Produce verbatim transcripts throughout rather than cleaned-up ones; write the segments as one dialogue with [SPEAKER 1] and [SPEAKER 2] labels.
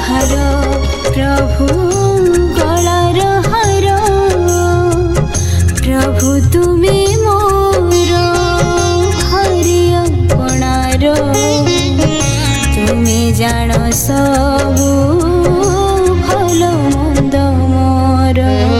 [SPEAKER 1] हार प्रभु गलार हार प्रभु तुमे मोर हरि अपनार तुमे जान सबु भल मंद मोर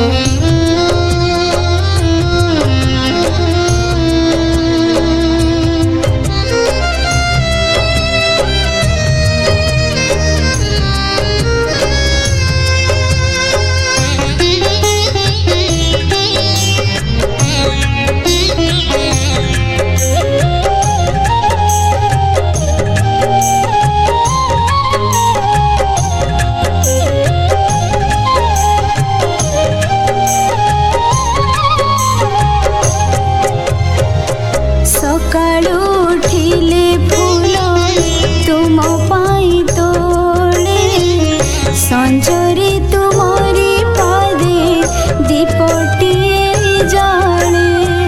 [SPEAKER 1] सकाळु उठिले फूल तुम पाई तोले संजरे तुमरी पादे दीपटिए जाने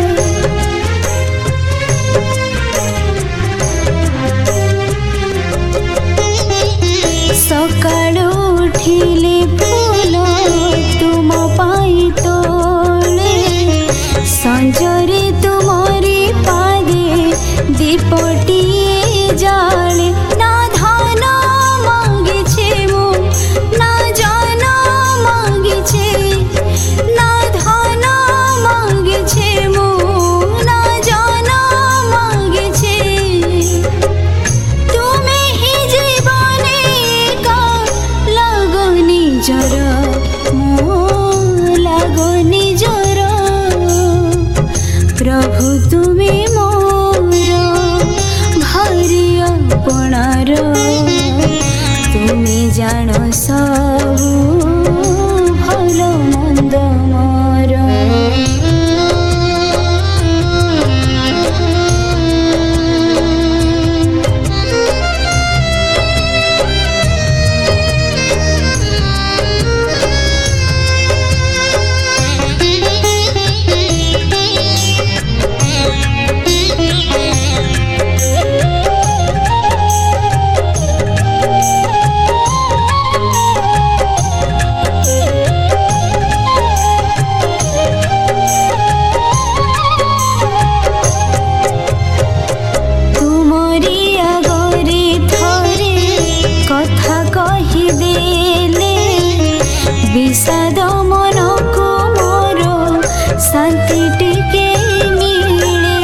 [SPEAKER 1] सकाळु उठिले फूल तुम पाई तोले संजरे तुमरी दीपटिए जाले ना धान मांगे मु ना जान मांगे ना धान मांगे मु ना जान मांगे तुमे ही जीवने का लगनी जर मो लगनी जर प्रभु तुमे अपनार तुमे जान सबु भल मंद मोर विषाद मन को मोर शांति टिके मिले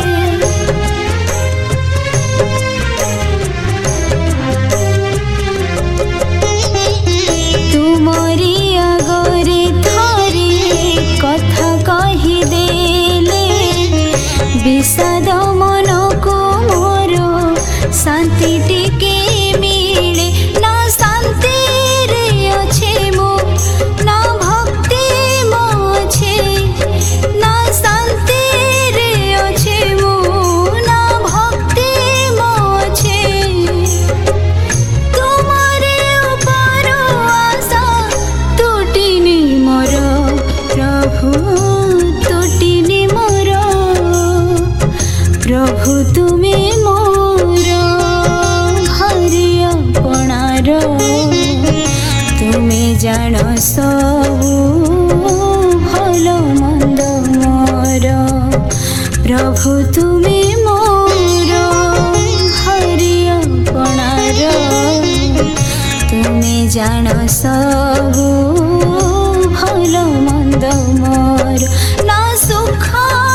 [SPEAKER 1] तुमरी आगरे थरे कथा कहिदेले विषाद मन को मोर शांति टिके मिले ना शांति रे अच्छे मो ना भक्ति मो छे ना शांति रे अच्छे मो ना भक्ति मो छे तुम्हारे ऊपर आशा टूटिनी मोर प्रभु टूटिनी मोर प्रभु तुमे मोर हरि अपनार तुमे जान सबु भल मंद मोर प्रभु तुमे मोर हरि अपनार तुमे जान सबु भल मंद मोर ना सुख